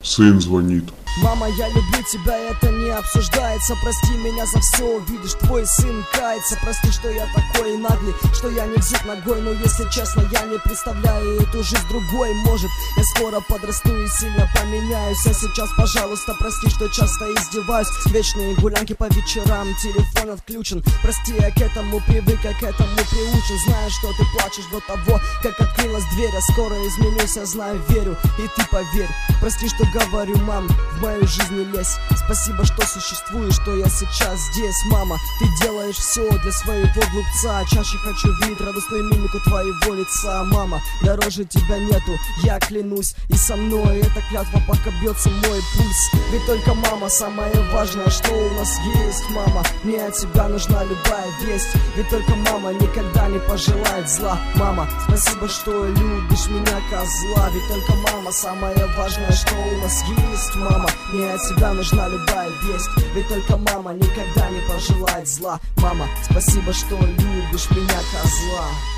Сын звонит. Мама, я люблю тебя, это не обсуждается. Прости меня за все, видишь, твой сын кается. Прости, что я такой наглый, что я не взят ногой. Но если честно, я не представляю эту жизнь другой. Может, я скоро подрасту и сильно поменяюсь. А сейчас, пожалуйста, прости, что часто издеваюсь. Вечные гулянки по вечерам, телефон отключен. Прости, я к этому привык, я к этому приучен. Знаю, что ты плачешь до того, как открылась дверь. Я скоро изменюсь, я знаю, верю, и ты поверь. Прости, что говорю, мам, в мою жизнь не лезь. Спасибо, что существуешь, что я сейчас здесь. Мама, ты делаешь все для своего глупца. Чаще хочу видеть радостную мимику твоего лица. Мама, дороже тебя нету, я клянусь. И со мной эта клятва, пока бьется мой пульс. Ведь только мама самое важное, что у нас есть. Мама, мне от тебя нужна любая весть. Ведь только мама никогда не пожелает зла. Мама, спасибо, что любишь меня, козла. Ведь только мама самое важное, что у нас есть. Мама, мне от тебя нужна любая весть. Ведь только мама никогда не пожелает зла. Мама, спасибо, что любишь меня, козла.